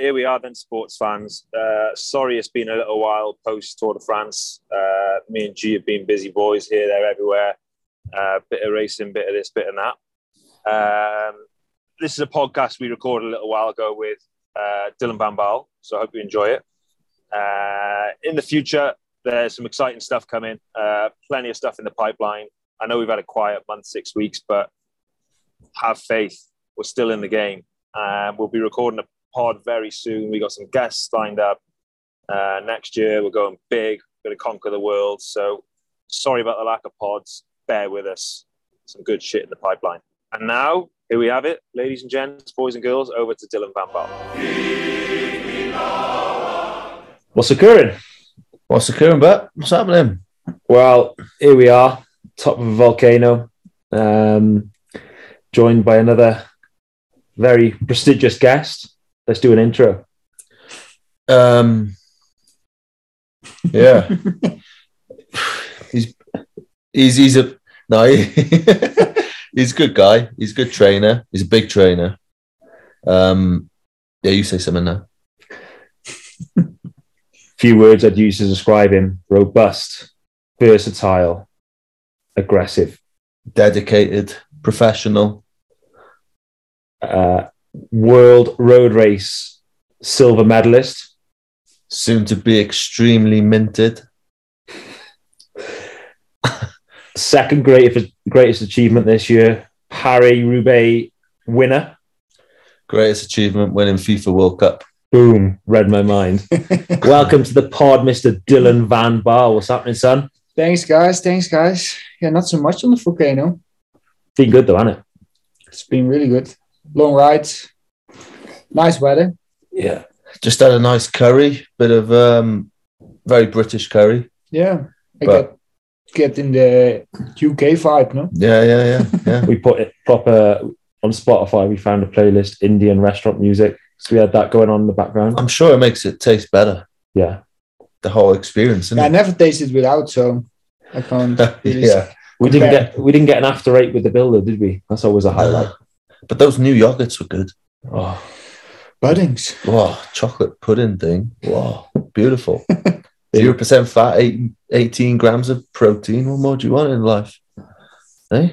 here we are then, sports fans. Sorry it's been a little while post Tour de France. Me and G have been busy boys here, there, everywhere. Bit of racing, bit of this, bit of that. This is a podcast we recorded a little while ago with Dylan van Baarle, so I hope you enjoy it. In the future, there's some exciting stuff coming. Plenty of stuff in the pipeline. I know we've had a quiet month, 6 weeks, but have faith. We're still in the game. We'll be recording a pod very soon. We got some guests lined up. Next year, we're going big. We're going to conquer the world. So sorry about the lack of pods. Bear with us. Some good shit in the pipeline. And now, here we have it. Ladies and gents, boys and girls, over to Dylan van Baarle. What's occurring? But what's happening? Well, here we are, top of a volcano, joined by another very prestigious guest. Let's do an intro. Yeah, he's a good guy. He's a good trainer. He's a big trainer. Yeah, you say something now. Few words I'd use to describe him: robust, versatile, aggressive, dedicated, professional. World road race silver medalist, soon to be extremely minted. Second greatest achievement this year, Paris-Roubaix winner. Greatest achievement, winning FIFA World Cup. Boom, read my mind. Welcome to the pod, Mr. Dylan van Baarle. What's happening, son? Thanks, guys. Yeah, not so much on the volcano. Been good though, hasn't it? It's been really good. Long rides, nice weather. Yeah. Just had a nice curry, bit of very British curry. Yeah, get in the UK vibe, no? Yeah. We put it proper on Spotify. We found a playlist, Indian restaurant music. So we had that going on in the background. I'm sure it makes it taste better. Yeah. The whole experience. I never tasted without, so I can't. Yeah. We didn't get an after eight with the builder, did we? That's always a highlight. But those new yogurts were good. Oh, Buddings. Oh, chocolate pudding thing. Wow, beautiful. 0% fat, 18 grams of protein. What more do you want in life? Eh?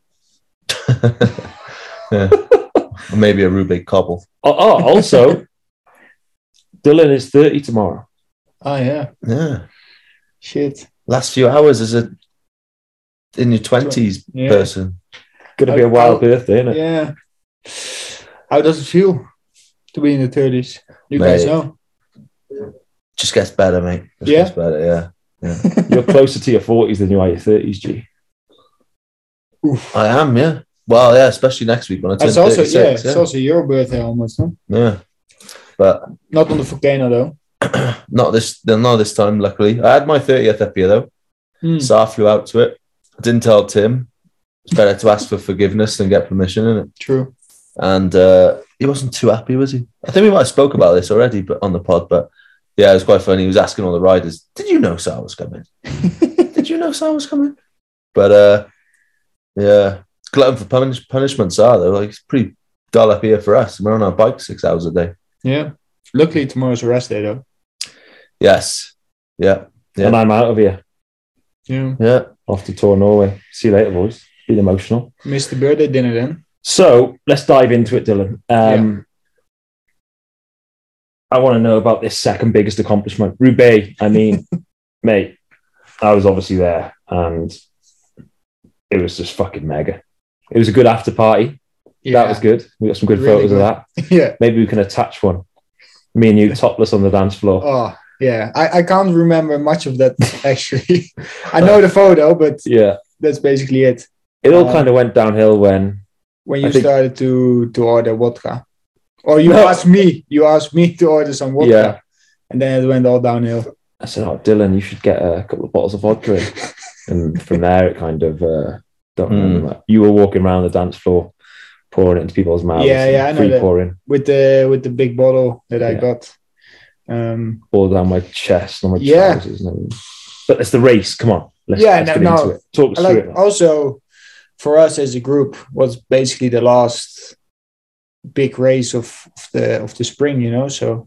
Yeah. Or maybe a Roubaix cobble. Also, Dylan is 30 tomorrow. Oh, yeah. Yeah. Shit. Last few hours as a in your 20s person. Gonna be a wild birthday, isn't it? Yeah. How does it feel to be in the 30s? You guys know. Just gets better, mate. Gets better, yeah. You're closer to your 40s than you are your 30s, G. Oof. I am, yeah. Well, yeah, especially next week when I turn 36. It's also your birthday almost, huh? Yeah. But not on the volcano, though. Not this time, luckily. I had my 30th up here, though. So I flew out to it. I didn't tell Tim. It's better to ask for forgiveness than get permission, isn't it? True. And he wasn't too happy, was he? I think we might have spoke about this already, but on the pod. But yeah, it was quite funny. He was asking all the riders, "Did you know Sal was coming? Did you know Sal was coming?" But yeah, glutton for punishments are though. Like it's pretty dull up here for us. We're on our bike 6 hours a day. Yeah. Luckily, tomorrow's a rest day, though. Yes. Yeah. And I'm out of here. Yeah. Off to tour Norway. See you later, boys. Been emotional. Missed the birthday dinner then. So let's dive into it, Dylan. I want to know about this second biggest accomplishment. Roubaix, I mean, mate, I was obviously there and it was just fucking mega. It was a good after party. Yeah. That was good. We got some good photos of that. Yeah. Maybe we can attach one. Me and you topless on the dance floor. Oh, yeah. I can't remember much of that, actually. I know the photo, but yeah, that's basically it. It all kind of went downhill when you started to order vodka. Or you asked me to order some vodka. Yeah. And then it went all downhill. I said, "Oh, Dylan, you should get a couple of bottles of vodka." And from there, it kind of, don't remember that. You were walking around the dance floor, pouring it into people's mouths. Yeah, I know that. Pouring. With the big bottle that I got. All down my chest and my trousers. But it's the race. Come on. Let's get into it. Talk us through it. Also, for us as a group, was basically the last big race of the spring, you know. So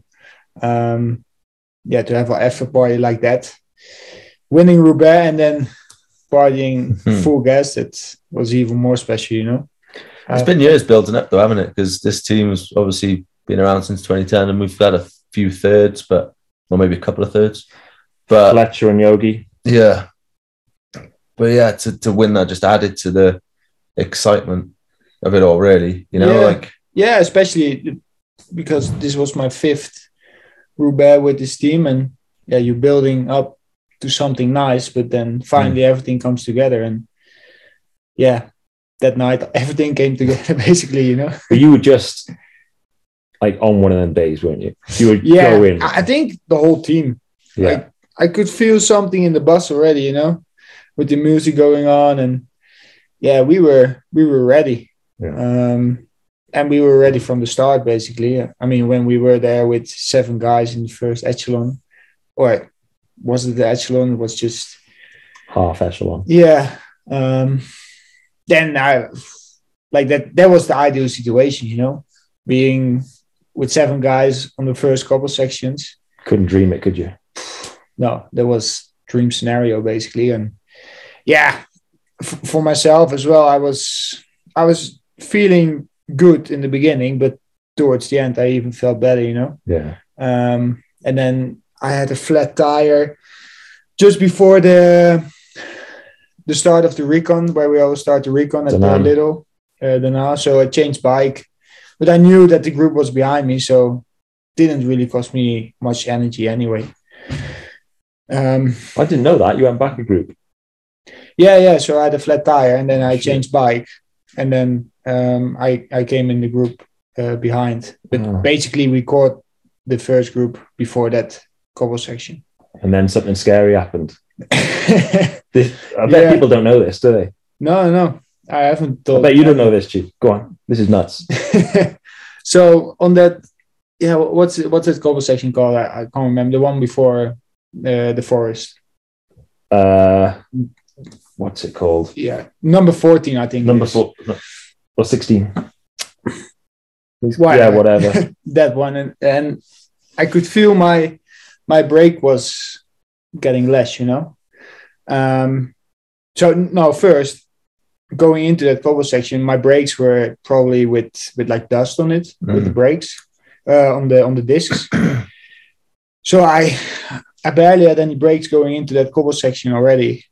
to have an effort party like that, winning Roubaix and then partying full gas, it was even more special, you know. It's been years building up though, haven't it? Because this team's obviously been around since 2010, and we've had a few thirds, or maybe a couple of thirds. But Fletcher and Yogi. Yeah. But yeah, to win that just added to the excitement of it all, really. You know, especially because this was my 5th Roubaix with this team, and you're building up to something nice, but then finally everything comes together, and that night everything came together basically, you know. But you were just like on one of them days, weren't you? You would go in. I think the whole team. Yeah. I could feel something in the bus already, you know, with the music going on, and we were ready. Yeah. And we were ready from the start, basically. I mean, when we were there with 7 guys in the first echelon, or was it the echelon? It was just half echelon. Yeah. Then I like that. That was the ideal situation, you know, being with 7 guys on the first couple sections. Couldn't dream it, could you? No, that was dream scenario basically, and for myself as well. I was feeling good in the beginning, but towards the end, I even felt better, you know. Yeah. And then I had a flat tire just before the start of the recon, where we always start the recon at the little Denain. So I changed bike, but I knew that the group was behind me, so it didn't really cost me much energy anyway. I didn't know that you went back a group. Yeah. So I had a flat tire, and then I changed bike, and then I came in the group behind. But basically, we caught the first group before that cobble section. And then something scary happened. I bet people don't know this, do they? No, I haven't told. I bet you don't know this, Chief. Go on, this is nuts. So on that, what's that cobble section called? I can't remember. The one before the forest. What's it called? Yeah, number 14, I think. Number 4 or 16. Whatever. That one, and I could feel my brake was getting less, you know. So no, first going into that cobble section, my brakes were probably with like dust on it, with the brakes on the discs. So I barely had any brakes going into that cobble section already.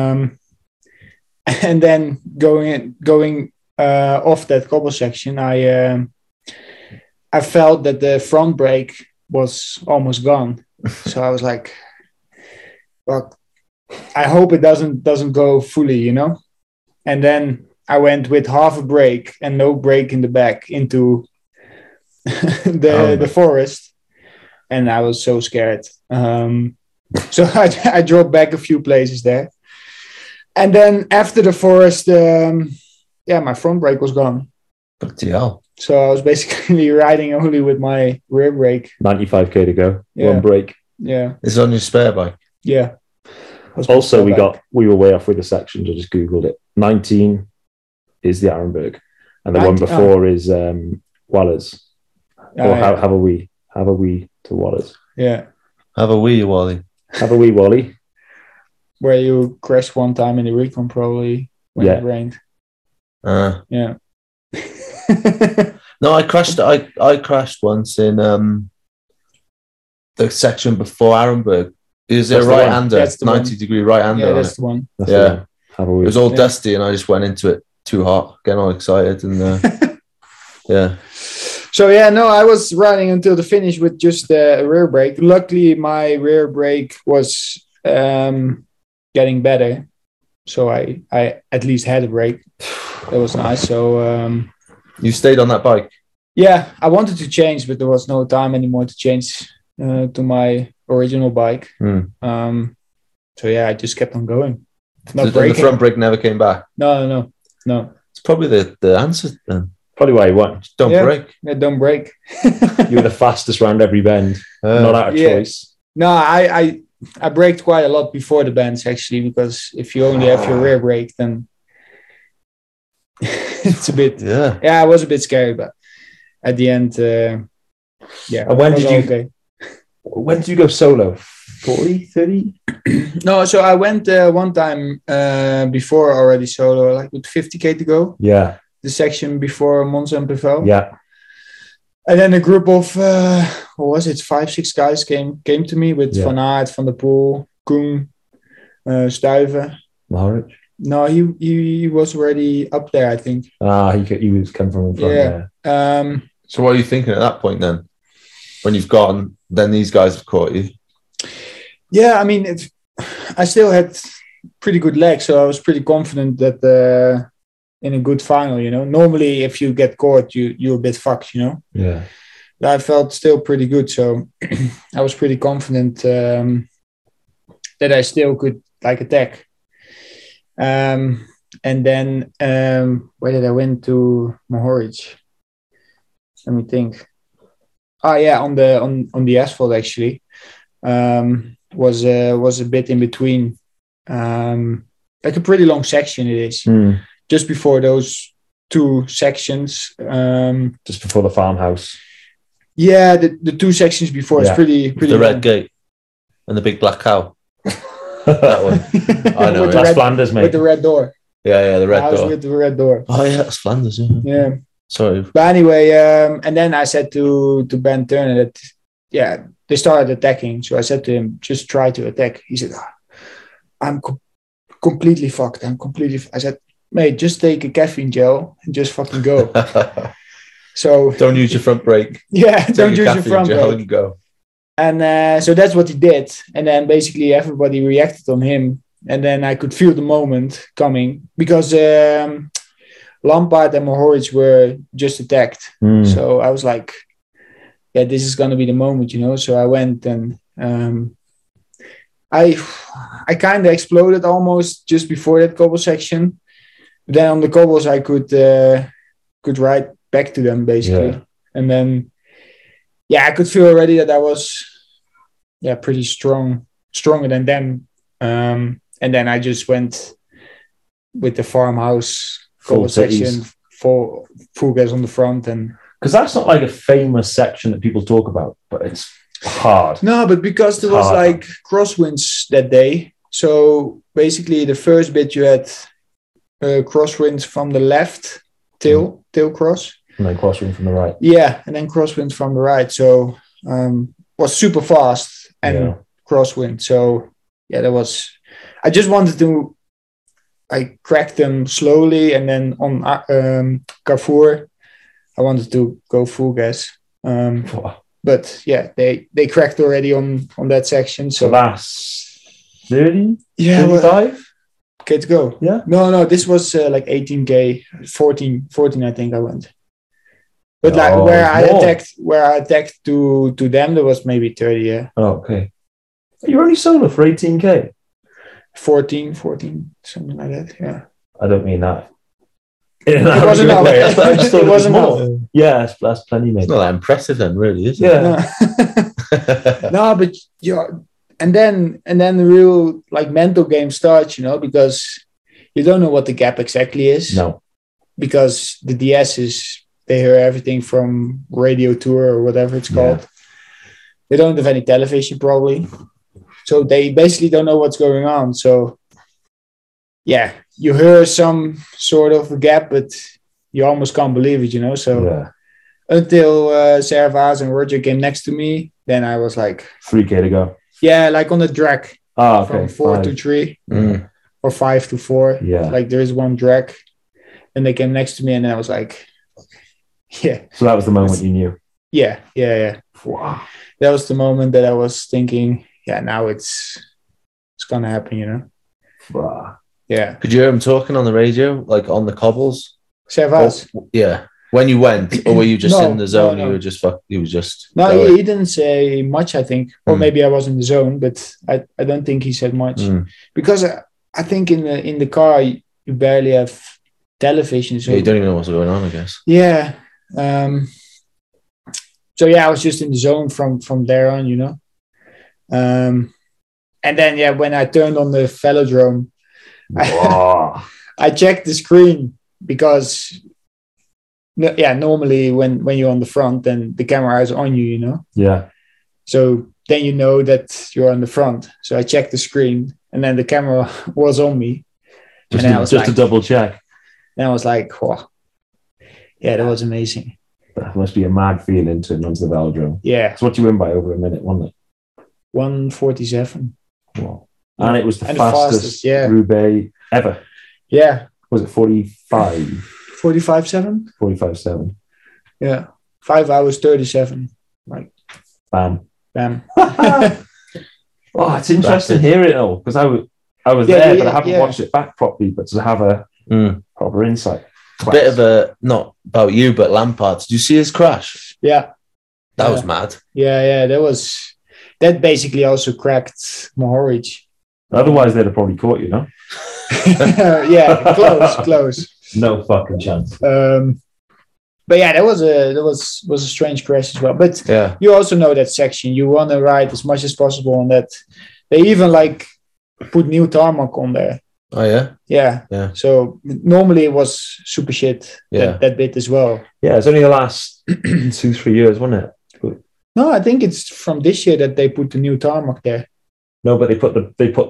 And then going off that cobble section, I felt that the front brake was almost gone. So I was like, well, I hope it doesn't go fully, you know. And then I went with half a brake and no brake in the back into the forest, and I was so scared. So I dropped back a few places there. And then after the forest, my front brake was gone. Bloody hell. So I was basically riding only with my rear brake. 95k to go, one brake. Yeah. It's on your spare bike. Yeah. Also, we were way off with the sections. I just Googled it. 19 is the Arenberg, and the one before is Wallers. Have a wee to Wallers. Yeah. Have a wee, Wally. Have a wee, Wally. Where you crashed one time in the recon, probably when it rained. Yeah. No, I crashed. I crashed once in the section before Arenberg. Is there a right-hander? 90-degree right-hander. Yeah, that's the one. That's the one. It was all dusty, and I just went into it too hot, getting all excited, and yeah. So I was riding until the finish with just a rear brake. Luckily, my rear brake was getting better, so I at least had a brake. That was nice. So you stayed on that bike? Yeah, I wanted to change, but there was no time anymore to change to my original bike. So I just kept on going. So the front brake never came back? No. It's probably the answer then. Probably why you won. Just don't brake. Yeah, don't brake. You were the fastest round every bend. Not out of choice. No, I braked quite a lot before the bends, actually, because if you only have your rear brake, then it's a bit... Yeah, it was a bit scary, but at the end, yeah. And when it was did you- okay. When did you go solo? 40, 30? No, so I went one time before already solo, like with 50k to go. Yeah, The section before Monza and Pavel. yeah. And then a group of what was it, 5-6 guys came to me with Yeah. Van Aert, Van der Poel, Koen, Stuyven. Mohoric? No, he was already up there, I think. He was coming from in front. Yeah. Yeah. So what are you thinking at that point then? When you've gone, then these guys have caught you. Yeah, I mean, I still had pretty good legs, so I was pretty confident that in a good final, you know. Normally, if you get caught, you're a bit fucked, you know. Yeah. But I felt still pretty good, so I was pretty confident that I still could like attack. And then where did I win to Mohoric? Let me think. Oh yeah, on the asphalt actually. Was a bit in between, like a pretty long section it is. Just before those two sections. Just before the farmhouse. Yeah, the two sections before is Yeah. pretty The long. red gate and the big black cow. That one. I know. With the Yeah, That's red- Flanders, mate. with the red door. the red I was door. with the red door. Oh yeah, that's Flanders. Yeah. Yeah. Sorry. But anyway, and then I said to Ben Turner that, yeah, they started attacking. So I said to him, just try to attack. He said, I'm completely fucked. I said, mate, just take a caffeine gel and just fucking go. So Don't use your front brake. yeah, don't Take a use your caffeine front gel brake. and go. And so that's what he did. And then basically everybody reacted on him. And then I could feel the moment coming because Lampard and Mohoric were just attacked. So I was like, yeah, this is going to be the moment, you know. So I went and I kind of exploded almost just before that cobble section. Then on the cobbles, I could ride back to them basically. Yeah. And then, yeah, I could feel already that I was, pretty stronger than them. And then I just went with the farmhouse Full cobble section, titties. full gas on the front. And Because that's not like a famous section that people talk about, but it's hard. no, but because there was Hard. like crosswinds that day. So basically the first bit you had crosswinds from the left, tail cross. And then crosswind from the right. Yeah, and then crosswind from the right. So was super fast and Yeah. crosswind. So yeah, that was. I just wanted to, crack them slowly, and then on Carrefour, I wanted to go full gas. But yeah, they cracked already on that section. So So that's 30, yeah, 35? okay to go. Yeah. No, this was like 18k, 14 I think I went. But like Oh, where I more. attacked to them, there was maybe 30, yeah. Oh, okay. You're only solo for 18k. 14, something like that, yeah. I don't mean that. In It wasn't an arrogant enough. way. I just thought It it was wasn't more. enough. Yeah, that's plenty, mate. It's not that impressive then, really, is it? Yeah. No, but yeah, and then the real like mental game starts, you know, because you don't know what the gap exactly is. No. Because the DS is, they hear everything from radio tour or whatever it's called. They don't have any television probably. So they basically don't know what's going on. So yeah, you hear some sort of a gap, but you almost can't believe it, you know. So Yeah. until Servaz and Roger came next to me, then I was like, 3k to go. yeah, like on the drag Ah, okay. from 4 to Five. 3 Mm. or 5 to 4. Yeah. Like there is one drag. And they came next to me and I was like, yeah, So that was the moment you knew. yeah. Wow. That was the moment that I was thinking, yeah, now it's gonna happen, you know. Wow. Yeah. Could you hear him talking on the radio, like on the cobbles? Servaz. Yeah. When you went, or were you just No, in the zone? no. You were just You was just. No, going? he didn't say much, I think. Or Mm. maybe I was in the zone, but I don't think he said much. Mm. Because I think in the car you barely have television. So Yeah, you don't even know what's going on, I guess. yeah. So yeah, I was just in the zone from there on, you know. And then yeah, when I turned on the velodrome, Wow. I checked the screen because normally when you're on the front, then the camera is on you, you know. Yeah. So then you know that you're on the front. So I checked the screen, and then the camera was on me. Just, And then I was just to like- double check. And I was like, wow. Yeah, that was amazing. That must be a mad feeling to onto the velodrome. Yeah, So what you win by over a minute, wasn't it? 1:47. Wow. And it was the And fastest, yeah. Roubaix ever. Yeah, Was it 45? 45.7. 45.7. Yeah, 5 hours 37. Bam. Bam. Oh, it's interesting hearing it all because I was Yeah, there, yeah, but I haven't yeah. watched it back properly. But to have a Mm. proper insight, A bit of a, not about you, but Lampard. Did you see his crash? Yeah, That Yeah. was mad. yeah. That basically also cracked Mohoric. Otherwise, they'd have probably caught you, no? Yeah, close. No fucking chance. But yeah, that was a strange crash as well. But Yeah. you also know that section. You want to ride as much as possible on that. They even put new tarmac on there. Oh, yeah? Yeah. Yeah. So normally it was super shit. Yeah. That bit as well. Yeah, it's only the last 2-3 years, wasn't it? No, I think it's from this year that they put the new tarmac there. No, but they put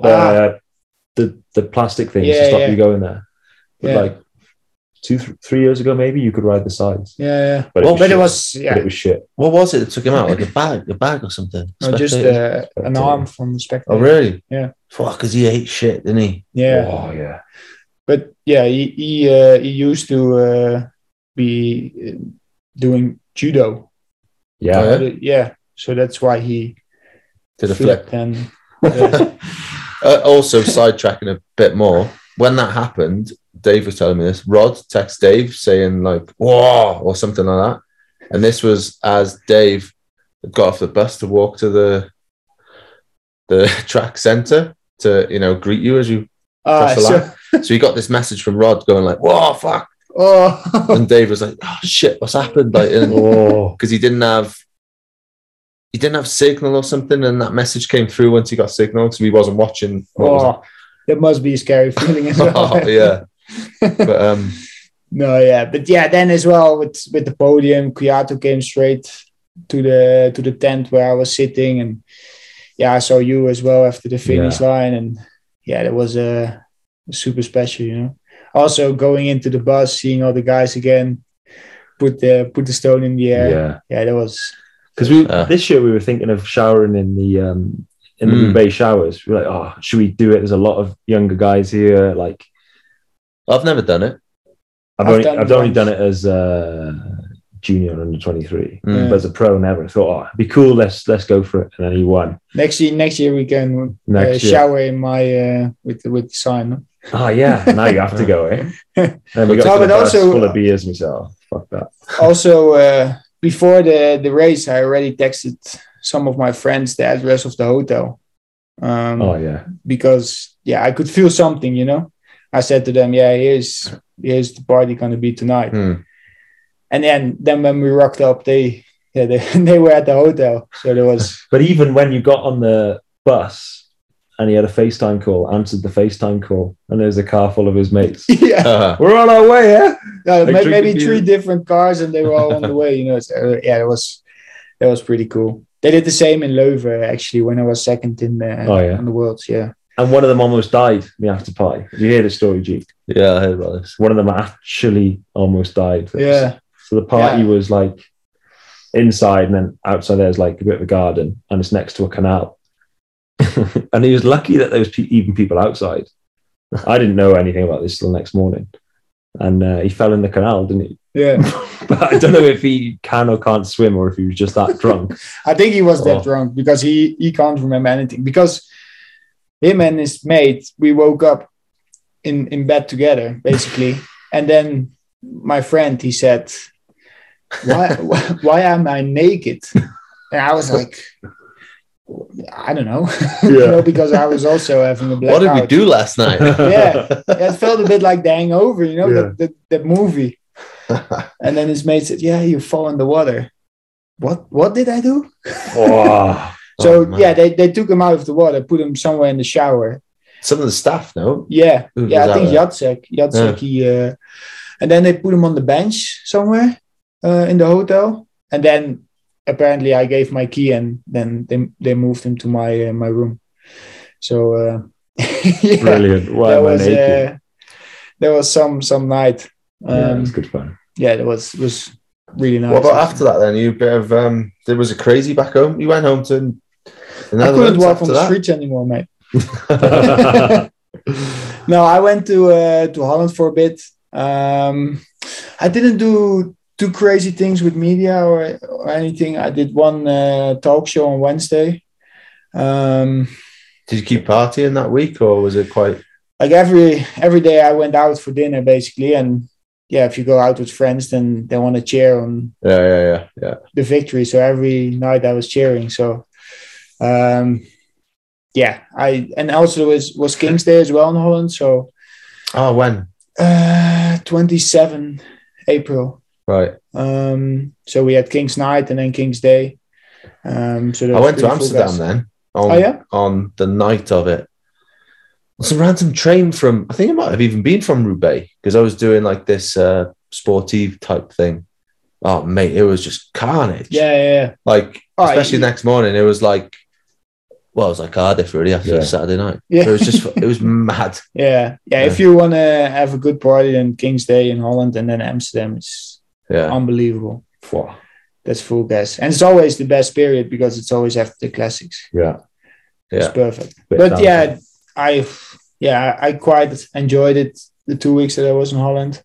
the plastic things to Yeah, stop yeah. you going there. But Yeah. like 2-3 years ago, maybe you could ride the sides. Yeah. But Well, But it shit. was But yeah, it was shit. What was it that took him out? Like a bag or something? no, just Spectators? an arm from the spectator. Oh, really? Yeah. Fuck, because he ate shit, didn't he? Yeah. Oh yeah. But yeah, he used to be doing judo. Yeah. Oh, yeah? Yeah. So that's why he Did a flip. flipped and Also, sidetracking a bit more, when that happened, Dave was telling me this. Rod texted Dave saying, like, whoa, or something like that. And this was as Dave got off the bus to walk to the track centre to, greet you as you cross the line. So he got this message from Rod going, like, whoa, fuck. oh And Dave was like, oh, shit, what's happened? Like, Oh. because he didn't have signal or something, and that message came through once he got signal, so he wasn't watching. That must be a scary feeling as well. Oh, yeah. But No, yeah, but yeah, then as well with the podium, Kwiato came straight to the tent where I was sitting, and yeah, I saw you as well after the finish line, and yeah, that was super special, you know. Also going into the bus, seeing all the guys again, put the stone in the air. Yeah, that was Because this year we were thinking of showering in the Roubaix showers. We were like, oh, should we do it? There's a lot of younger guys here. Like, I've never done it. I've only done it as junior and under 23, but as a pro, never. I thought, oh, it'd be cool. Let's go for it. And then he won. next year we can Next year. shower in my with the sign. Oh yeah, now you have to go. Eh? And we got No, to the but bus also- full of beers myself. Fuck that. Also, before the race, I already texted some of my friends the address of the hotel. Oh yeah, Because I could feel something, you know. I said to them, here's the party going to be tonight. And then when we rocked up, they were at the hotel. So there was but even when you got on the bus and he had a FaceTime call, answered the FaceTime call, and there was a car full of his mates. We're on our way, yeah. Like maybe drinking 3 beer. different cars, and they were all on the way. You know, so, that was pretty cool. They did the same in Leuven actually when I was second in on the Worlds. Yeah. And one of them almost died in the after party. Did you hear the story, G? Yeah, I heard about this. One of them actually almost died. Yeah. So the party was like inside, and then outside there's like a bit of a garden, and it's next to a canal. And he was lucky that there was even people outside. I didn't know anything about this till the next morning. And he fell in the canal, didn't he? Yeah. But I don't know if he can or can't swim, or if he was just that drunk. I think he was that drunk because he can't remember anything. Because him and his mate, we woke up in bed together, basically. And then my friend, he said, why am I naked? And I was like, I don't know. You know, because I was also having a blackout. What did we do last night? It felt a bit like The Hangover, you know, that movie. And then his mate said, you fall in the water. What did I do? Oh. So they took him out of the water, put him somewhere in the shower. Some of the staff, no? Yeah, Who was I that think with? Jacek, And then they put him on the bench somewhere in the hotel. And then apparently I gave my key, and then they moved him to my room. So yeah, Brilliant. Why am I naked? there was some night. Yeah, it's good fun. Yeah, it was really nice. What about after that then? You bit of there was a crazy back home. You went home to the I couldn't Netherlands walk after on the that? streets anymore, mate. No, I went to Holland for a bit. I didn't do too crazy things with media or anything. I did one talk show on Wednesday. Did you keep partying that week, or was it quite? Like every day I went out for dinner basically, and yeah, if you go out with friends, then they want to cheer on Yeah. the victory. So every night I was cheering. So yeah, and also was King's Day as well in Holland. So Oh, when? 27 April. Right. So we had King's Night and then King's Day. So I went to Amsterdam then. On the night of it. Some random train from, I think it might have even been from Roubaix, because I was doing like this sportive type thing. Oh, mate, it was just carnage. Yeah. Like, especially the next morning, it was like, well, it was like Cardiff really after Saturday night. Yeah. So it was mad. Yeah. If you want to have a good party, then King's Day in Holland and then Amsterdam is unbelievable. Wow. That's full gas. And it's always the best period because it's always after the classics. Yeah. It's perfect. But yeah, I quite enjoyed it the 2 weeks that I was in Holland.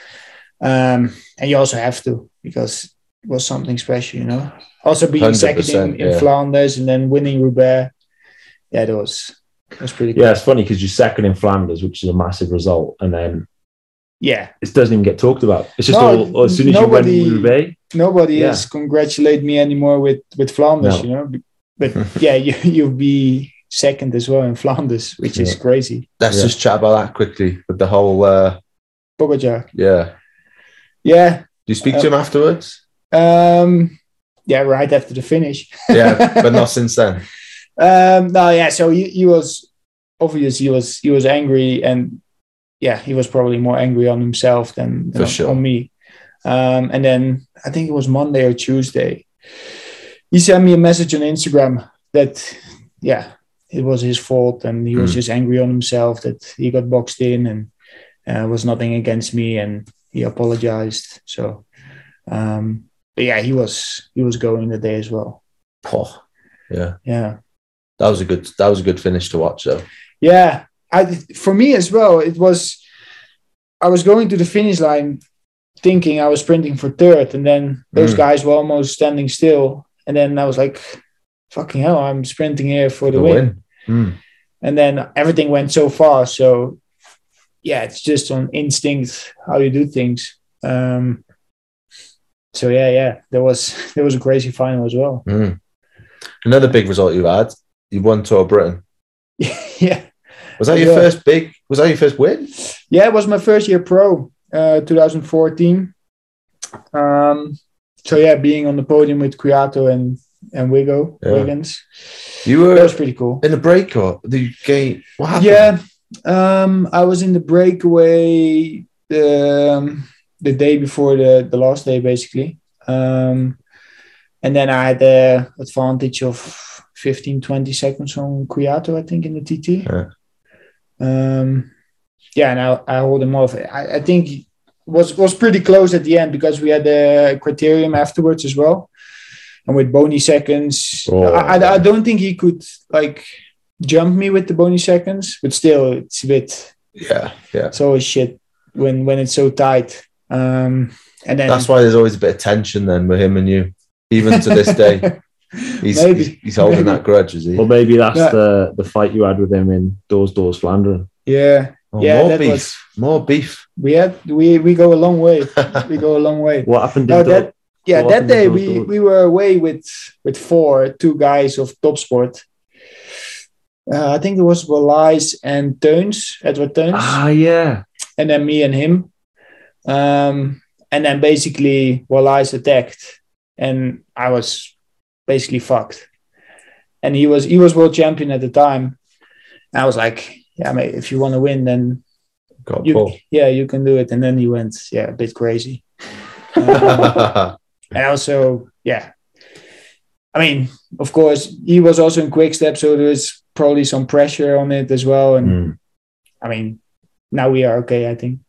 And you also have to, because it was something special, you know. Also being second in Flanders and then winning Roubaix. Yeah, that was pretty cool. Yeah, it's funny because you're second in Flanders, which is a massive result, and then it doesn't even get talked about. It's just all as soon as you win Roubaix. Nobody has congratulated me anymore with Flanders, you know. But yeah, you'll be second as well in Flanders, which is crazy. Let's just chat about that quickly with the whole Pogačar. Yeah. Do you speak to him afterwards? Yeah, right after the finish. Yeah, but not since then. So he was obvious. He was angry, and he was probably more angry on himself than on me. And then I think it was Monday or Tuesday. He sent me a message on Instagram that it was his fault, and he was just angry on himself that he got boxed in, and was nothing against me, and he apologized. So. But yeah, he was going the day as well. Oh, yeah. That was a good finish to watch, though. Yeah, for me as well. I was going to the finish line, thinking I was sprinting for third, and then those guys were almost standing still, and then I was like, "Fucking hell, I'm sprinting here for the win." And then everything went so fast. So yeah, it's just on instinct how you do things. So there was a crazy final as well. Another big result you had. You won Tour of Britain. Yeah. Was that your first big? Was that your first win? Yeah, it was my first year pro, 2014. So yeah, being on the podium with Kwiato and Wiggins. That was pretty cool. In the break or the game? What happened? Yeah, I was in the breakaway. The day before the last day, basically. And then I had the advantage of 15-20 seconds on Kwiato, I think, in the TT. And I hold him off. I think it was pretty close at the end because we had the criterium afterwards as well. And with bony seconds, I don't think he could jump me with the bony seconds, but still it's a bit... Yeah. It's always shit when it's so tight. And then that's why there's always a bit of tension then with him and you, even to this day. He's holding that grudge, is he? Well, maybe that's the fight you had with him in Doors Flanders. Yeah. More beef. We go a long way. We go a long way. What happened? That day we were away with two guys of Top Sport. I think it was Wallais and Edward Teuns. Ah, yeah. And then me and him. And then basically Wallais attacked, and I was basically fucked. And he was world champion at the time. And I was like, yeah, mate, if you want to win, then God, you Paul. you can do it. And then he went a bit crazy. And also, I mean, of course, he was also in Quickstep, so there's probably some pressure on it as well. And I mean, now we are okay, I think.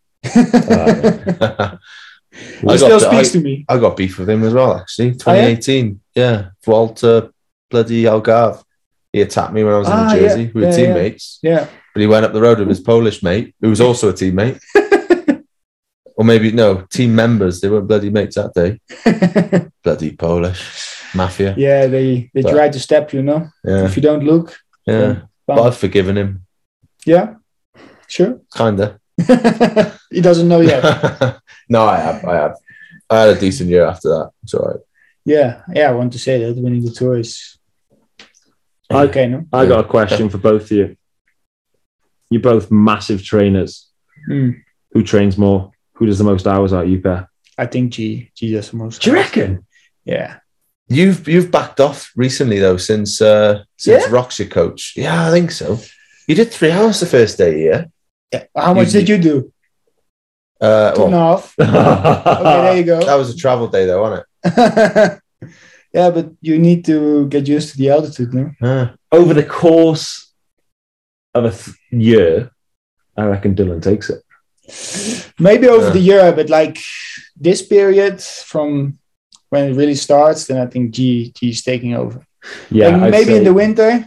He still speaks to me. I got beef with him as well, actually. 2018. Vuelta, bloody Algarve. He attacked me when I was in the jersey. We were teammates. Yeah. But he went up the road with his Polish mate, who was also a teammate. Or maybe, no, team members. They weren't bloody mates that day. Bloody Polish. Mafia. Yeah, they try to step you, know? Yeah. If you don't look. Yeah. But I've forgiven him. Yeah. Sure. Kinda. He doesn't know yet. No, I have. I had a decent year after that. It's all right. Yeah, I want to say that winning the Tour is okay, no? I got a question for both of you. You're both massive trainers. Who trains more? Who does the most hours out of you pair? I think G does the most. Do you reckon? Yeah. You've backed off recently though, since Rock's your coach. Yeah, I think so. You did 3 hours the first day, yeah? Yeah. How much did you do? 2.5. Okay, there you go. That was a travel day though, wasn't it? Yeah, but you need to get used to the altitude, no? Over the course of a year, I reckon Dylan takes it. Maybe over the year, but like this period from when it really starts, then I think G's taking over. Yeah, like maybe in the winter,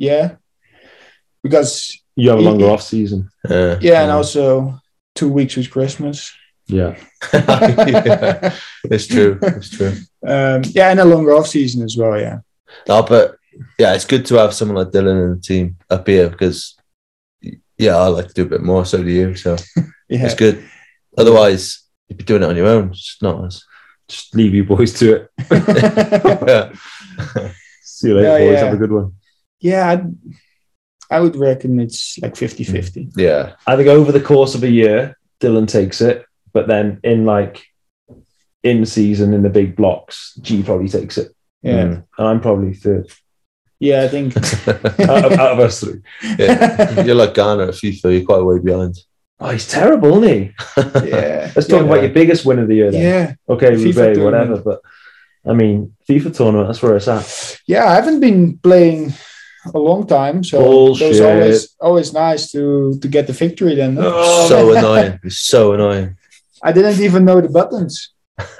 because you have a longer off season. And also 2 weeks with Christmas. Yeah. It's true. It's true. And a longer off season as well. Yeah. No, but it's good to have someone like Dylan in the team up here because I like to do a bit more. So do you. So it's good. Otherwise, you'd be doing it on your own. It's not us. Just leave you boys to it. See you later, boys. Have a good one. Yeah, I would reckon it's like 50-50. Yeah. I think over the course of a year, Dylan takes it. But then in season, in the big blocks, G probably takes it. Yeah. And I'm probably third. Yeah, I think. out of us three. Yeah. You're like Garner at FIFA. You're quite way behind. Oh, he's terrible, isn't he? Yeah. Let's talk about your biggest win of the year then. Yeah. Okay, FIFA Roubaix, whatever. But, I mean, FIFA tournament, that's where it's at. Yeah, I haven't been playing a long time, so Bullshit. it was always nice to get the victory then. No? So annoying. It's so annoying. I didn't even know the buttons.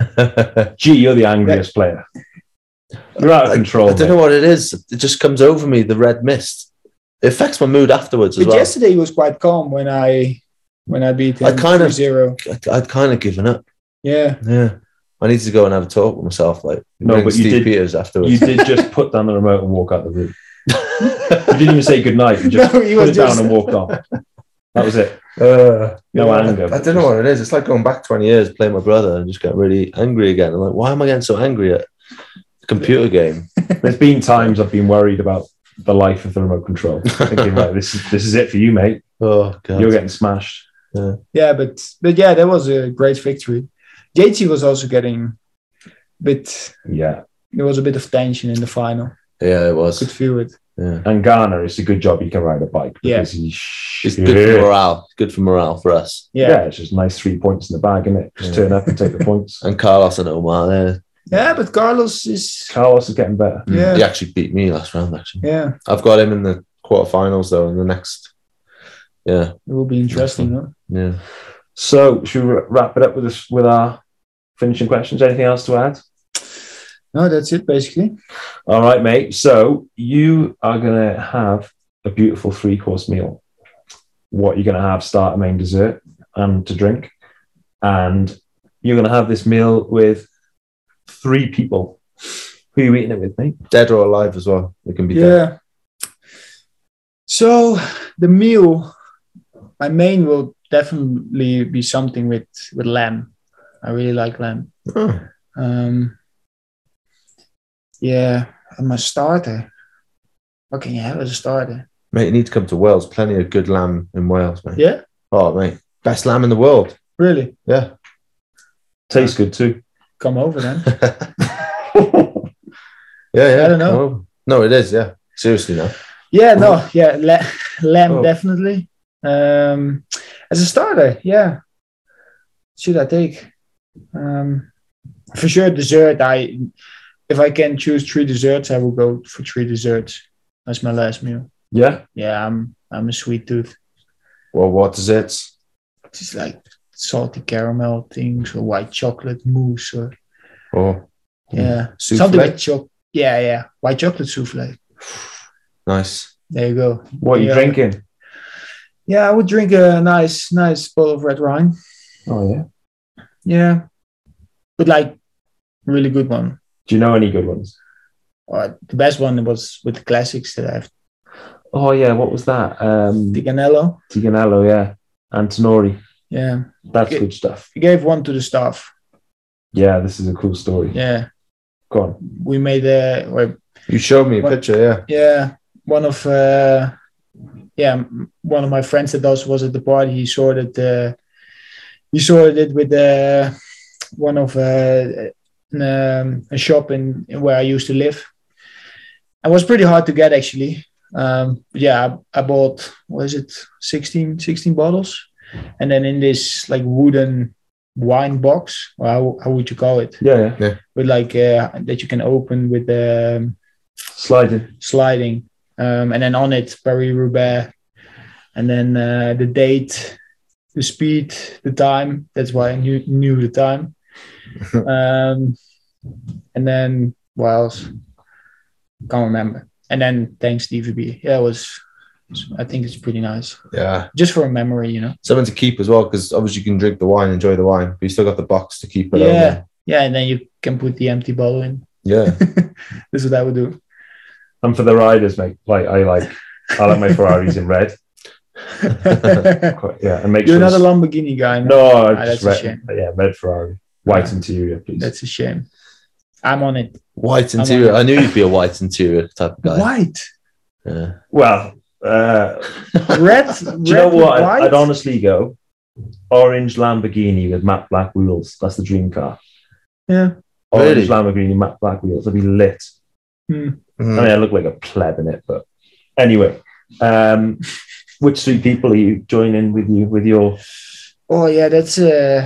G, you're the angriest player. You're out of control. I don't know what it is. It just comes over me, the red mist. It affects my mood afterwards as well. Yesterday he was quite calm when I beat him 3-0. I'd kind of given up. Yeah. I need to go and have a talk with myself. Like, no, but Steve Peters afterwards. You did just put down the remote and walk out the room. You didn't even say goodnight. You just put it down and walked off. That was it. No anger. I don't know what it is. It's like going back 20 years, playing my brother and just getting really angry again. I'm like, why am I getting so angry at a computer game? There's been times I've been worried about the life of the remote control. Thinking, like, this is it for you, mate. Oh, God. You're getting smashed. Yeah, but yeah, that was a great victory. JT was also getting a bit. Yeah. There was a bit of tension in the final. Yeah, it was. Could feel it. Yeah. And Garner, it's a good job he can ride a bike because it's good for morale. Good for morale for us. Yeah, it's just nice 3 points in the bag, isn't it? Just turn up and take the points. And Carlos and Omar there. Yeah, but Carlos is getting better. Yeah. He actually beat me last round, actually. Yeah. I've got him in the quarterfinals though in the next. Yeah. It will be interesting, huh? Yeah. So should we wrap it up with our finishing questions? Anything else to add? No, that's it basically. All right, mate. So you are going to have a beautiful 3-course meal. What you're going to have, starter, main, dessert, and to drink. And you're going to have this meal with 3 people. Who are you eating it with, mate? Dead or alive as well. They can be dead. So the meal, my main will definitely be something with lamb. I really like lamb. Yeah, and my starter. What can you have as a starter? Mate, you need to come to Wales. Plenty of good lamb in Wales, mate. Yeah? Oh, mate. Best lamb in the world. Really? Yeah. Tastes good too. Come over then. Yeah. I don't know. No, it is, yeah. Seriously, no. Yeah, no. Yeah, lamb definitely. As a starter, yeah. Should I take? For sure, dessert. If I can choose 3 desserts, I will go for 3 desserts as my last meal. Yeah. Yeah, I'm a sweet tooth. Well, what desserts? Just like salty caramel things or white chocolate mousse or Oh, yeah, Souffle? something with chocolate. Yeah, white chocolate souffle. nice. There you go. What are you Yeah. drinking? Yeah, I would drink a nice bottle of red wine. Oh yeah. Yeah, but like really good one. Do you know any good ones? The best one was with the classics that I have. Oh yeah. What was that? Tiganello. Tiganello, yeah. Antonori. Yeah, That's Okay. good stuff. we gave one to the staff. Yeah, this is a cool story. Yeah, Go on. we made You showed me a What? picture, yeah. yeah, one of my friends that also was at the party. He sorted it with one of a shop in where I used to live. It was pretty hard to get actually. I bought, what is it, 16 bottles, and then in this like wooden wine box, or how would you call it, Yeah, yeah. with like that you can open with the Sliding. sliding, and then on it Paris-Roubaix, and then the date, the speed, the time. That's why I knew the time. And then what else? Can't remember. And then thanks DVB. Yeah, I think it's pretty nice. Yeah. Just for a memory, you know. Something to keep as well, because obviously you can drink the wine, enjoy the wine, but you still got the box to keep it Yeah. on. Yeah, and then you can put the empty bottle in. Yeah. This is what I would do. And for the riders, mate, I like my Ferraris in red. Yeah, and make You're sure not a Lamborghini guy. No, I that's just a red. shame. Yeah, red Ferrari, white interior, please. That's a shame. I'm on it. White interior. I knew you'd be a white interior type of guy. White. Yeah. Well, Red. do you know what? I'd honestly go orange Lamborghini with matte black wheels. That's the dream car. Yeah. Orange Really? Lamborghini, matte black wheels. I'd be lit. Hmm. I mean, I look like a pleb in it, but anyway. Which 3 people are you joining with your? Oh yeah, that's a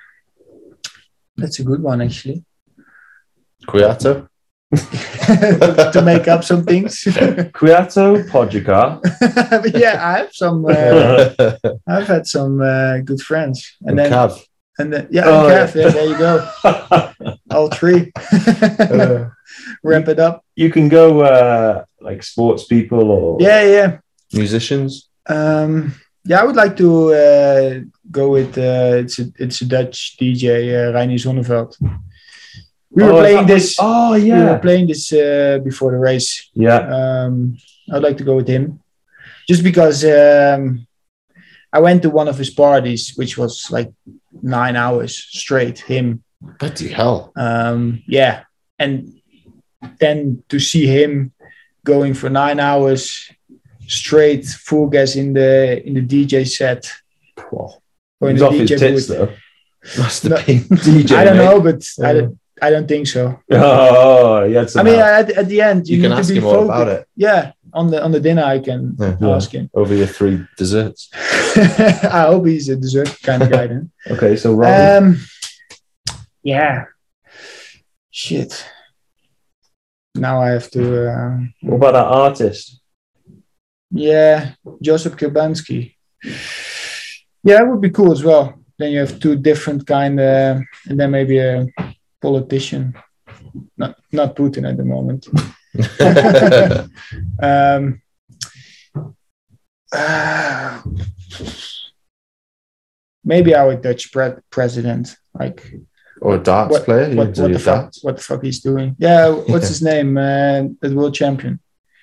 good one actually. Kwiato? To make up some things. Kwiato, Pogacar. But yeah, I have some. I've had some good friends, And Cav. and then Oh, Kev, yeah, there you go. All 3. Wrap it up. You can go like sports people or Yeah. Musicians? I would like to go with it's a Dutch DJ, Reinier Zonneveld. We were playing this. Oh We were yeah, playing this before the race. yeah. I'd like to go with him, just because I went to one of his parties, which was like 9 hours straight. Him, Bloody hell. yeah, and then to see him going for 9 hours straight, full gas in the DJ set. Or in He's the off his DJ tits booth. though. Must have No. been DJ. I don't mate. know, but I don't think so. Oh, yeah. I mean, at the end, You you can need ask to be him all focused. about it. Yeah, on the dinner, I can Yeah. ask him. Over your 3 desserts. I hope he's a dessert kind of guy then. okay, so Robbie. Yeah. Shit. Now I have to. What about that artist? Yeah, Joseph Kilbansky. Yeah, it would be cool as well. Then you have 2 different kind, and then maybe a politician. Not Putin at the moment. Maybe our Dutch president, like Or a darts player. You what do your darts. the fuck he's doing. Yeah, what's his name? The world champion.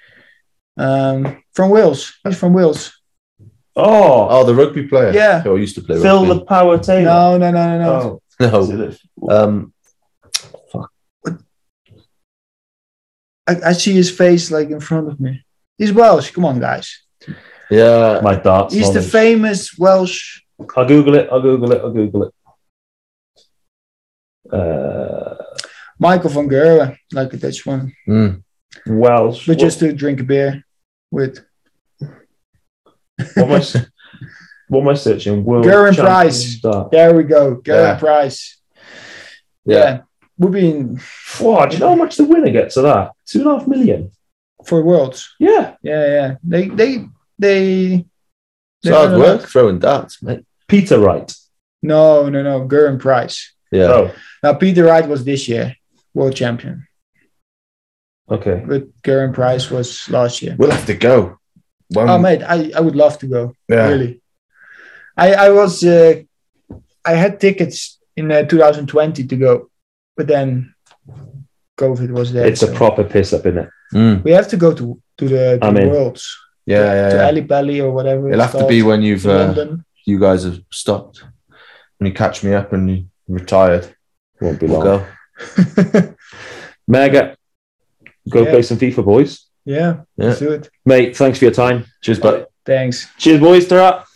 From Wales. He's from Wales. Oh, Oh, the rugby player. Yeah. Who used to play Phil rugby. the Power Taylor. No. Oh, is No. it? I see his face like in front of me. He's Welsh. Come on, guys. Yeah. My darts. He's the knowledge. famous Welsh. I'll Google it. Michael van Gerwen, like a Dutch one. Mm. Welsh. But just to drink a beer with. What am I s- What am I searching? World Gerwyn Champion Price. Dart. There we go. Gerwyn Yeah. Price. Yeah. Yeah. We've been Wow, do you know how much the winner gets of that? 2.5 million. for Worlds. Yeah. Yeah. They It's hard work throwing darts, mate. Peter Wright. No. Gerwyn Price. Yeah. Oh, Now Peter Wright was this year world champion, okay. but Gerwyn Price was last year. We'll have to go. Oh mate, I would love to go. Yeah. Really. I had tickets in 2020 to go, but then COVID was there. It's a proper piss up, isn't it? Mm. We have to go to the Worlds. To Yeah. Ali Pali or whatever. It'll have to be when you've London. you guys have stopped. When you catch me up and you retired, Won't be we'll long. go. Mega. Go Yeah. play some FIFA, boys. Yeah, let's do it. Mate, thanks for your time. Cheers, bud. Thanks. Cheers, boys. Ta-ra.